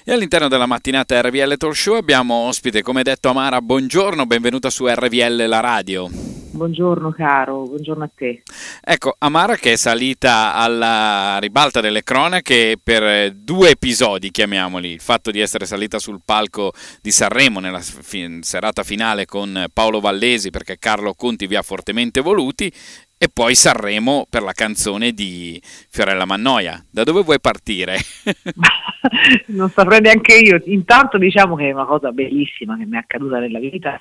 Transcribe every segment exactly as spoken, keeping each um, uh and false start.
E all'interno della mattinata R V L Talk Show abbiamo ospite, come detto, Amara. Buongiorno, benvenuta su R V L la radio. Buongiorno caro, buongiorno a te. Ecco, Amara che è salita alla ribalta delle cronache per due episodi, chiamiamoli. Il fatto di essere salita sul palco di Sanremo nella fi- serata finale con Paolo Vallesi, perché Carlo Conti vi ha fortemente voluti, e poi Sanremo per la canzone di Fiorella Mannoia. Da dove vuoi partire? Non saprei neanche io. Intanto diciamo che è una cosa bellissima che mi è accaduta nella vita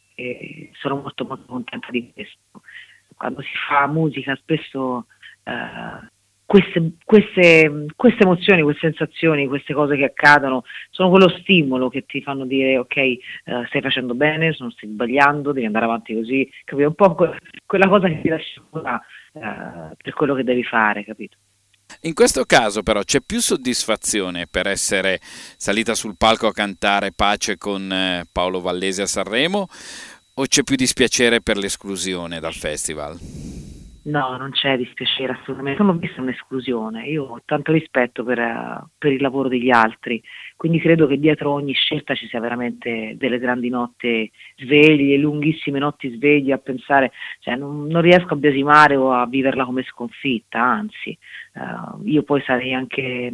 e sono molto molto contenta di questo. Quando si fa musica spesso eh, queste, queste, queste emozioni, queste sensazioni, queste cose che accadono sono quello stimolo che ti fanno dire ok, eh, stai facendo bene, non stai sbagliando, devi andare avanti così, capito? Un po' que- quella cosa che ti lascia eh, per quello che devi fare, capito? In questo caso però c'è più soddisfazione per essere salita sul palco a cantare Pace con eh, Paolo Vallesi a Sanremo, o c'è più dispiacere per l'esclusione dal festival? No, non c'è dispiacere assolutamente, non ho visto un'esclusione, io ho tanto rispetto per, uh, per il lavoro degli altri, quindi credo che dietro ogni scelta ci sia veramente delle grandi notti sveglie, lunghissime notti sveglie a pensare, cioè non, non riesco a biasimare o a viverla come sconfitta, anzi, uh, io poi sarei anche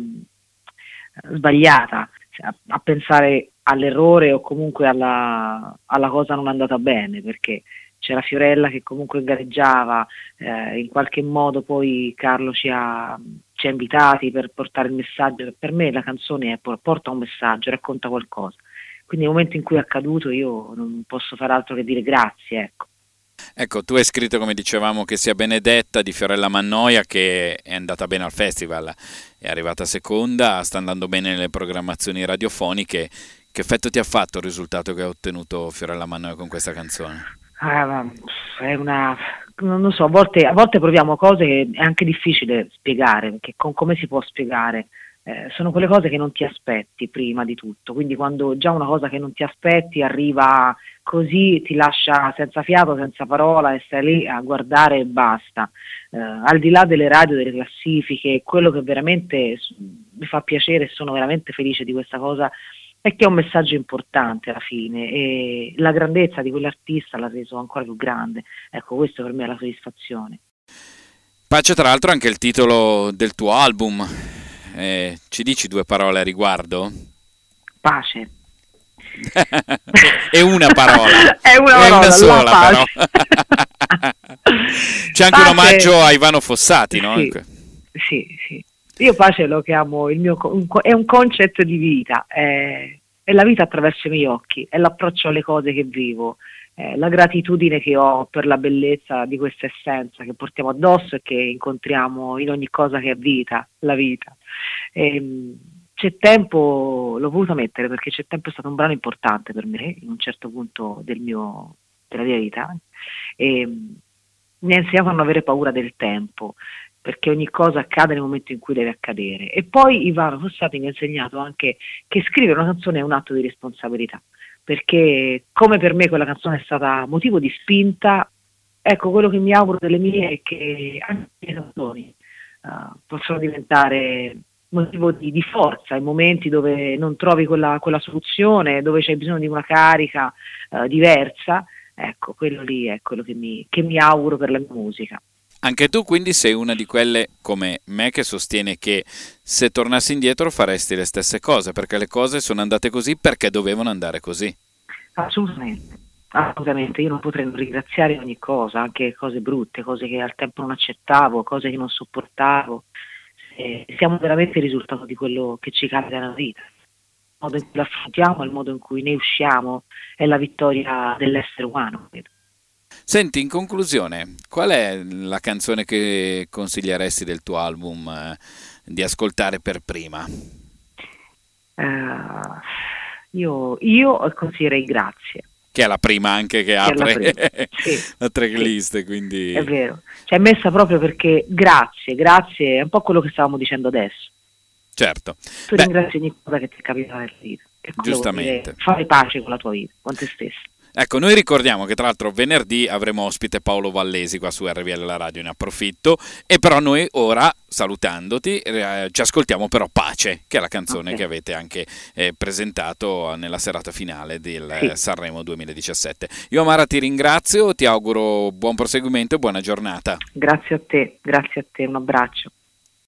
uh, sbagliata a, a pensare all'errore o comunque alla, alla cosa non andata bene, perché c'era Fiorella che comunque gareggiava, eh, in qualche modo poi Carlo ci ha, ci ha invitati per portare il messaggio. Per me la canzone è, porta un messaggio, racconta qualcosa, quindi nel momento in cui è accaduto io non posso fare altro che dire grazie, ecco. Ecco, tu hai scritto, come dicevamo, Che sia benedetta di Fiorella Mannoia, che è andata bene al festival, è arrivata seconda, sta andando bene nelle programmazioni radiofoniche. Che effetto ti ha fatto il risultato che ha ottenuto Fiorella Mannoia con questa canzone? Ah, è una, non lo so, a volte, a volte proviamo cose che è anche difficile spiegare, perché con, come si può spiegare? Eh, sono quelle cose che non ti aspetti prima di tutto, quindi quando già una cosa che non ti aspetti arriva così ti lascia senza fiato, senza parola e stai lì a guardare e basta. Eh, al di là delle radio, delle classifiche, quello che veramente mi fa piacere e sono veramente felice di questa cosa è che è un messaggio importante alla fine e la grandezza di quell'artista l'ha reso ancora più grande. Ecco, questo per me è la soddisfazione. Pace, tra l'altro, è anche il titolo del tuo album. Eh, ci dici due parole a riguardo? Pace. È una parola. È una, è parola, una sola, però. C'è anche pace. Un omaggio a Ivano Fossati, no? Sì, sì, sì. Io pace lo chiamo, il mio, un, è un concetto di vita, è, è la vita attraverso i miei occhi, è l'approccio alle cose che vivo, è la gratitudine che ho per la bellezza di questa essenza che portiamo addosso e che incontriamo in ogni cosa che è vita, la vita. E, c'è tempo, l'ho voluto mettere perché C'è tempo è stato un brano importante per me in un certo punto del mio, della mia vita, e mi ha insegnato a non avere paura del tempo, perché ogni cosa accade nel momento in cui deve accadere. E poi Ivano Fossati mi ha insegnato anche che scrivere una canzone è un atto di responsabilità, perché come per me quella canzone è stata motivo di spinta, ecco, quello che mi auguro delle mie è che anche le canzoni uh, possano diventare motivo di, di forza in momenti dove non trovi quella, quella soluzione, dove c'è bisogno di una carica uh, diversa. Ecco, quello lì è quello che mi, che mi auguro per la mia musica. Anche tu quindi sei una di quelle come me che sostiene che se tornassi indietro faresti le stesse cose, perché le cose sono andate così perché dovevano andare così. Assolutamente, assolutamente. Io non potrei non ringraziare ogni cosa, anche cose brutte, cose che al tempo non accettavo, cose che non sopportavo. E siamo veramente il risultato di quello che ci capita nella vita. Il modo in cui lo affrontiamo, il modo in cui ne usciamo è la vittoria dell'essere umano, credo. Senti, in conclusione, qual è la canzone che consiglieresti del tuo album eh, di ascoltare per prima? Uh, io, io consiglierei Grazie. Che è la prima anche che, che apre la, sì, la tracklist, sì, quindi... È vero, cioè è messa proprio perché grazie, grazie è un po' quello che stavamo dicendo adesso. Certo. Tu Beh, ringrazi ogni cosa che ti è capitata nella vita. Giustamente. Fare pace con la tua vita, con te stesso. Ecco, noi ricordiamo che tra l'altro venerdì avremo ospite Paolo Vallesi qua su R V L La Radio, ne approfitto, e però noi ora, salutandoti, eh, ci ascoltiamo però Pace, che è la canzone Okay. che avete anche eh, presentato nella serata finale del Sì. eh, Sanremo duemiladiciassette. Io Mara ti ringrazio, ti auguro buon proseguimento e buona giornata. Grazie a te, grazie a te, un abbraccio.